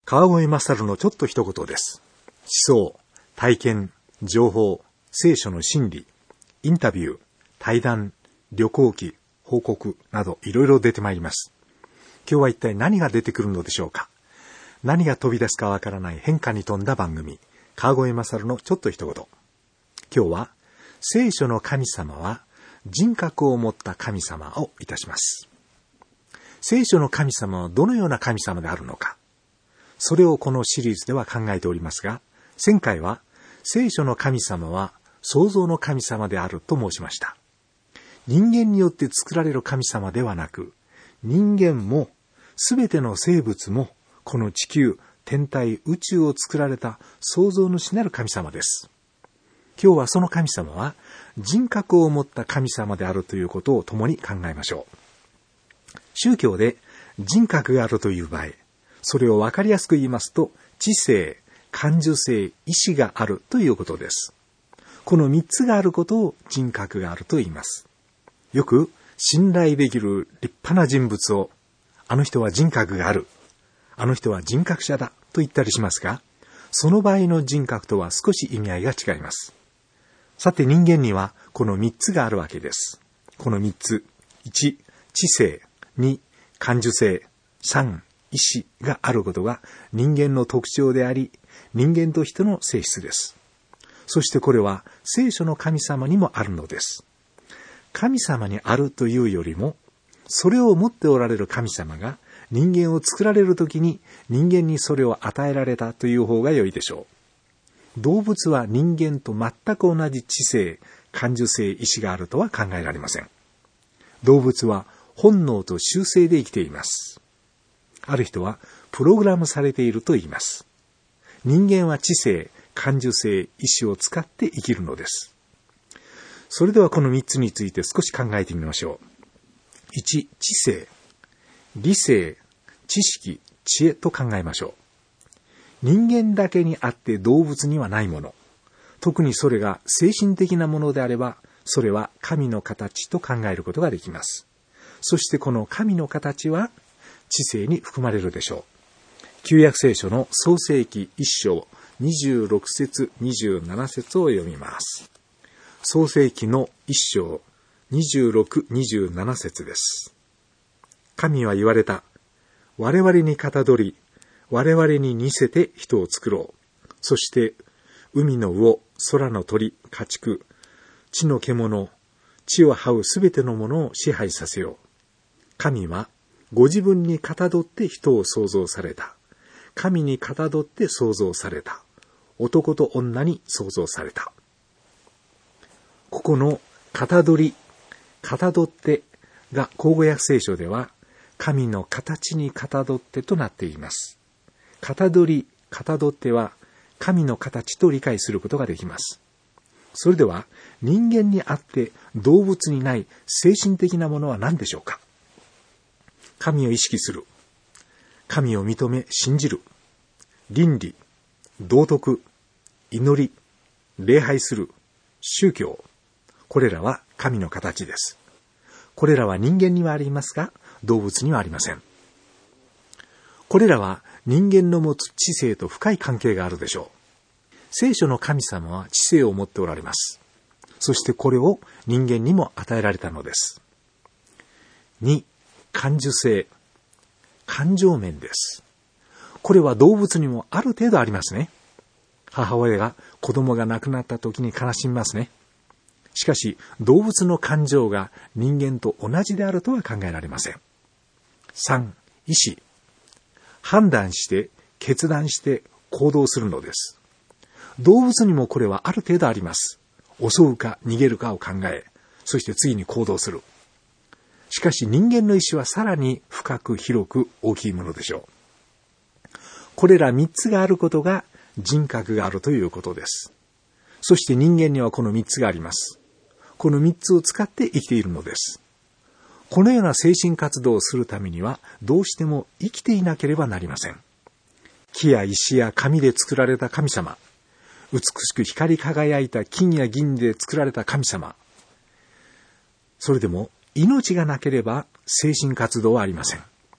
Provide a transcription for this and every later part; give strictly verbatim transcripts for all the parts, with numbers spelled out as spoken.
川越勝のちょっと一言です。思想、体験、情報、聖書の真理、インタビュー、対談、旅行記、報告などいろいろ出てまいります。今日は一体何が出てくるのでしょうか。何が飛び出すかわからない変化に富んだ番組、川越勝のちょっと一言。今日は聖書の神様は人格を持った神様をいたします。聖書の神様はどのような神様であるのか。それをこのシリーズでは考えておりますが、前回は聖書の神様は創造の神様であると申しました。人間によって作られる神様ではなく、人間もすべての生物もこの地球、天体、宇宙を作られた創造主なる神様です。今日はその神様は人格を持った神様であるということを共に考えましょう。宗教で人格があるという場合、それをわかりやすく言いますと、知性、感受性、意志があるということです。この三つがあることを人格があると言います。よく信頼できる立派な人物を、あの人は人格がある、あの人は人格者だと言ったりしますが、その場合の人格とは少し意味合いが違います。さて人間にはこの三つがあるわけです。この三つ、いち、知性、に、感受性、さん、意志があることが人間の特徴であり、人間としての性質です。そしてこれは聖書の神様にもあるのです。神様にあるというよりも、それを持っておられる神様が人間を作られるときに人間にそれを与えられたという方が良いでしょう。動物は人間と全く同じ知性、感受性、意志があるとは考えられません。動物は本能と習性で生きています。ある人はプログラムされていると言います。人間は知性、感受性、意志を使って生きるのです。それではこの三つについて少し考えてみましょう。いち、知性、理性、知識、知恵と考えましょう。人間だけにあって動物にはないもの。特にそれが精神的なものであれば、それは神の形と考えることができます。そしてこの神の形は知性に含まれるでしょう。旧約聖書の創世記一章にじゅうろく節にじゅうなな節を読みます。創世記の一章にじゅうろく、にじゅうなな節です。神は言われた。我々にかたどり、我々に似せて人を作ろう。そして海の魚、空の鳥、家畜、地の獣、地を這うすべてのものを支配させよう。神はご自分にかたどって人を創造された。神にかたどって創造された。男と女に創造された。ここのかたどり、かたどってが口語訳聖書では神の形にかたどってとなっています。かたどり、かたどっては神の形と理解することができます。それでは人間にあって動物にない精神的なものは何でしょうか。神を意識する。神を認め信じる。倫理、道徳、祈り、礼拝する。宗教。これらは神の形です。これらは人間にはありますが、動物にはありません。これらは人間の持つ知性と深い関係があるでしょう。聖書の神様は知性を持っておられます。そしてこれを人間にも与えられたのです。に、感受性。感情面です。これは動物にもある程度ありますね。母親が子供が亡くなった時に悲しみますね。しかし動物の感情が人間と同じであるとは考えられません。さん、意志。判断して決断して行動するのです。動物にもこれはある程度あります。襲うか逃げるかを考え、そして次に行動する。しかし人間の意志はさらに深く広く大きいものでしょう。これら三つがあることが人格があるということです。そして人間にはこの三つがあります。この三つを使って生きているのです。このような精神活動をするためにはどうしても生きていなければなりません。木や石や紙で作られた神様、美しく光り輝いた金や銀で作られた神様。それでも命がなければ精神活動はありません。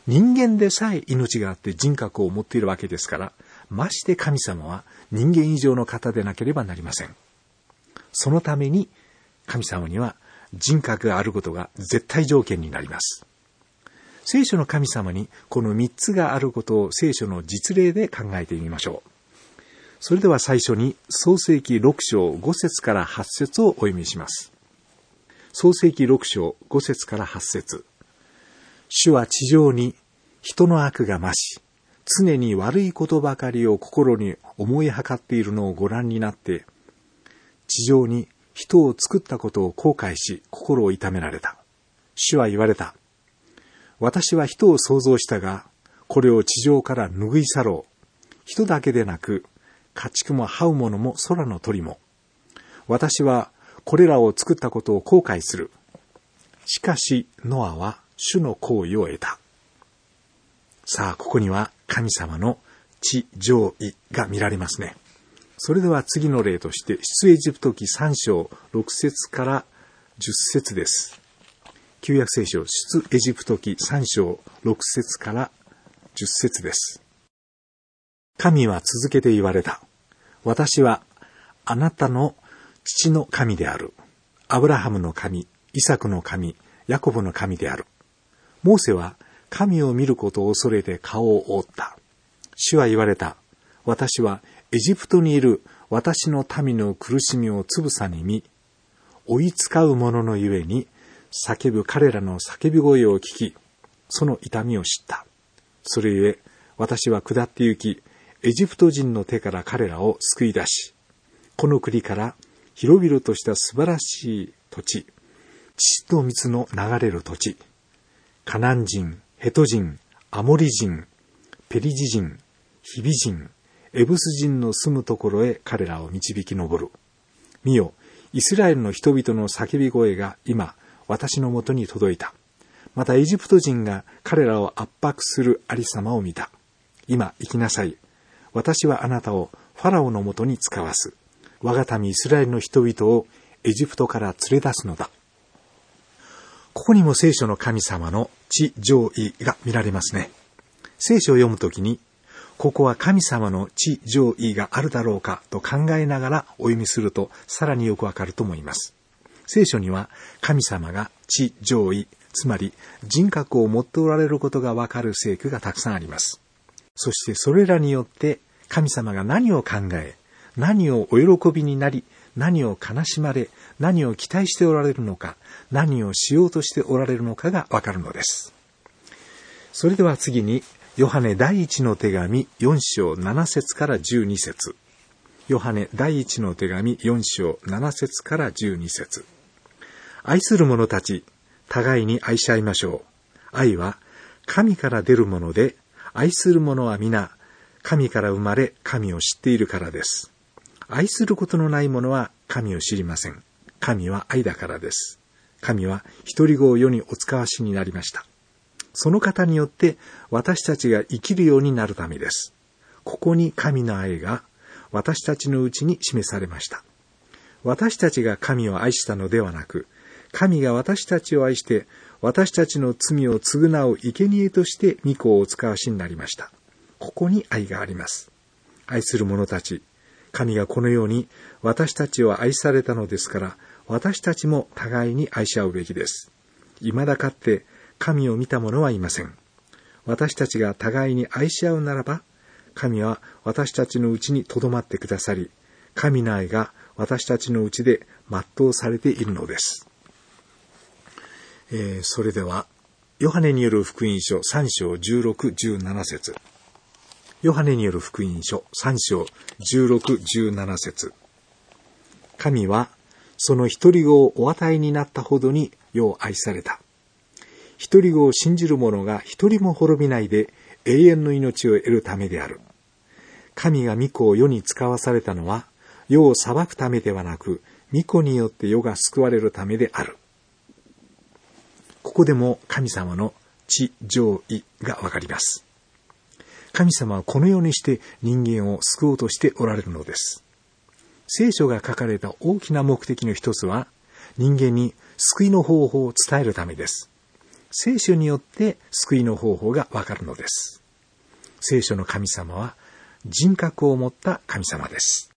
人間でさえ命があって人格を持っているわけですから、まして神様は人間以上の方でなければなりません。そのために神様には人格があることが絶対条件になります。聖書の神様にこの三つがあることを聖書の実例で考えてみましょう。それでは最初に創世記六章五節から八節をお読みします。創世記六章五節から八節。主は地上に人の悪が増し、常に悪いことばかりを心に思いはかっているのをご覧になって、地上に人を作ったことを後悔し、心を痛められた。主は言われた。私は人を創造したが、これを地上から拭い去ろう。人だけでなく、家畜も這うものも空の鳥も。私はこれらを作ったことを後悔する。しかし、ノアは主の行為を得た。さあ、ここには神様の地上位が見られますね。それでは次の例として、出エジプト記さん章ろく節からじゅっ節です。旧約聖書、出エジプト記さん章ろく節からじゅっ節です。神は続けて言われた。私はあなたの父の神である。アブラハムの神、イサクの神、ヤコブの神である。モーセは神を見ることを恐れて顔を覆った。主は言われた。私はエジプトにいる私の民の苦しみをつぶさに見、追いつかう者のゆえに叫ぶ彼らの叫び声を聞き、その痛みを知った。それゆえ私は下って行き、エジプト人の手から彼らを救い出し、この国から広々とした素晴らしい土地、血と蜜の流れる土地、カナン人、ヘト人、アモリ人、ペリジ人、ヒビ人、エブス人の住むところへ彼らを導き上る。見よ、イスラエルの人々の叫び声が今、私のもとに届いた。またエジプト人が彼らを圧迫するありさまを見た。今行きなさい。私はあなたをファラオのもとに使わす。我が民イスラエルの人々をエジプトから連れ出すのだ。ここにも聖書の神様の地上位が見られますね。聖書を読むときに、ここは神様の地上位があるだろうかと考えながらお読みするとさらによくわかると思います。聖書には神様が地上位、つまり人格を持っておられることがわかる聖句がたくさんあります。そしてそれらによって神様が何を考え、何をお喜びになり、何を悲しまれ、何を期待しておられるのか、何をしようとしておられるのかがわかるのです。それでは次に、ヨハネ第一の手紙よん章なな節からじゅうに節。ヨハネ第一の手紙よん章なな節からじゅうに節。愛する者たち、互いに愛し合いましょう。愛は神から出るもので、愛する者は皆、神から生まれ、神を知っているからです。愛することのない者は神を知りません。神は愛だからです。神は一人子を世にお使わしになりました。その方によって私たちが生きるようになるためです。ここに神の愛が私たちのうちに示されました。私たちが神を愛したのではなく、神が私たちを愛して私たちの罪を償う生贄として御子をお使わしになりました。ここに愛があります。愛する者たち、神がこのように私たちを愛されたのですから、私たちも互いに愛し合うべきです。未だかって神を見た者はいません。私たちが互いに愛し合うならば、神は私たちのうちに留まってくださり、神の愛が私たちのうちで全うされているのです。えー、それでは、ヨハネによる福音書さん章じゅうろく、じゅうなな節。ヨハネによる福音書さん章じゅうろく、じゅうなな節。神はその一人子をお与えになったほどに世を愛された。一人子を信じる者が一人も滅びないで永遠の命を得るためである。神が御子を世に使わされたのは、世を裁くためではなく、御子によって世が救われるためである。ここでも神様の地上位がわかります。神様はこのようにして人間を救おうとしておられるのです。聖書が書かれた大きな目的の一つは、人間に救いの方法を伝えるためです。 聖書によって救いの方法がわかるのです。聖書の神様は人格を持った神様です。